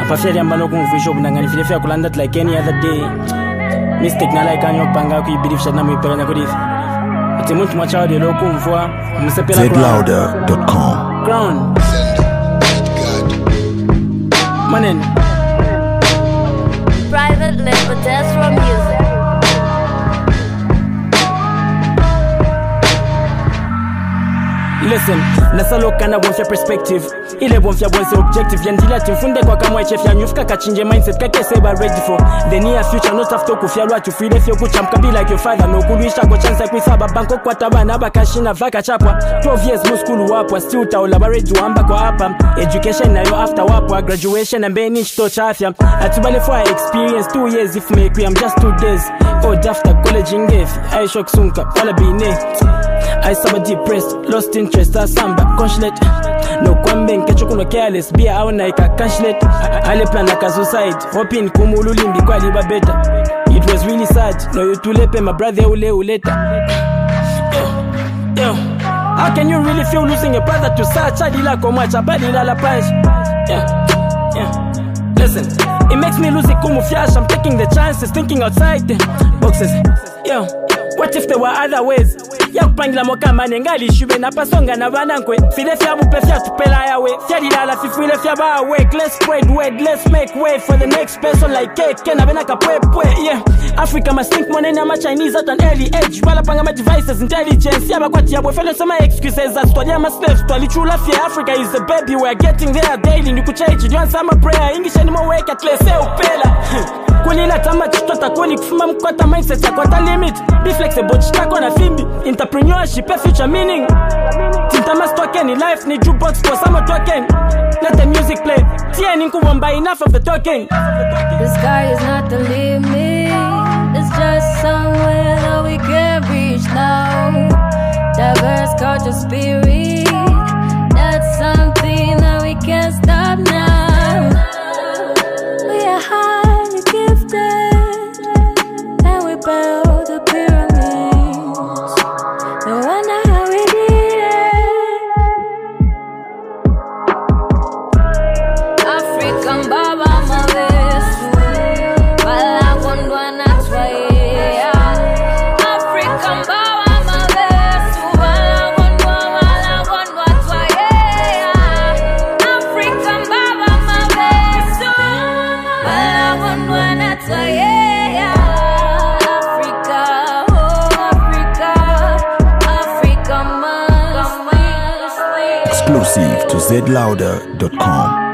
Pafyali ambano kumvisho kunangani file fya kulanda like any other day. Mistake na like anyo panga ku believe shana mu ipelanya ko difi. Ati muntu mwachawa de lo kumvwa msepela zlouder.com. Crown. Manen. Private label Death Row Music. Listen, nasalo kana wonfya perspective. Ile wonfya wonse objective. Yandila timfunde kwa kama chef ya nyufika kachinje mindset kake seba ready for the near future. Not after kufya lwa tufile fyo kuchamka like your father. No kuluisha kwa chance kuisaba banko kwa tabana bakashina vaka chapwa. 12 years mu school wapwa still taolabarate wamba kwa hapa. Education na yo after wapwa graduation and beni chito chafya. Atubale for experience 2 years if make we I'm just 2 days. Oh after college ingefi I shock sunka wala bine. I suffer depressed, lost interest, samba, consulate. No kwambe nkecho kuno careless, bia au naika consulate. Ale plan like suicide, hoping kumulu limbi kwa liba better. It was really sad, no you tulepe my brother ule later. Yo, how can you really feel losing a brother to such a dila komacha badila la punch? Yeah. Listen, it makes me lose it kumufyash. I'm taking the chances, thinking outside the boxes. Yo, what if there were other ways? Yakupangila moka manengali shube na pasonga na banankwe. File fya bupe fya tupela yawe. Fya dilala fifile fya ba wake. Let's spread word, let's make way for the next person like cake. Kena bena kapwepwe, yeah. Africa must think money na ma Chinese at an early age. Wala panga ma devices, intelligence. Yaba kwa tiya fellow some excuses. As to ma slaves, to alichula fya Africa is the baby. We're getting there daily. Nikuchechi, you want some prayer. English anymore wake at let's say upela. Kulila tama chitota kuni kufuma mkwata mindset ya kwata limit. Be flexible chitako na fimbi. Entrepreneurship future meaning. Tintamas token life ni jukebox for some token. Let the music play. Tien kuwamba enough of the talking. The sky is not the limit. It's just somewhere that we can reach now. Diverse culture spirit. That's something that we can't stop now. We are highly gifted, and we build the pyramids. No wonder how we did it. African Baba Mavesu, wala kondwa na twaye. African Baba Mavesu, wala kondwa twaye. African Baba Mavesu, wala kondwa na twaye. Exclusive to zlouder.com.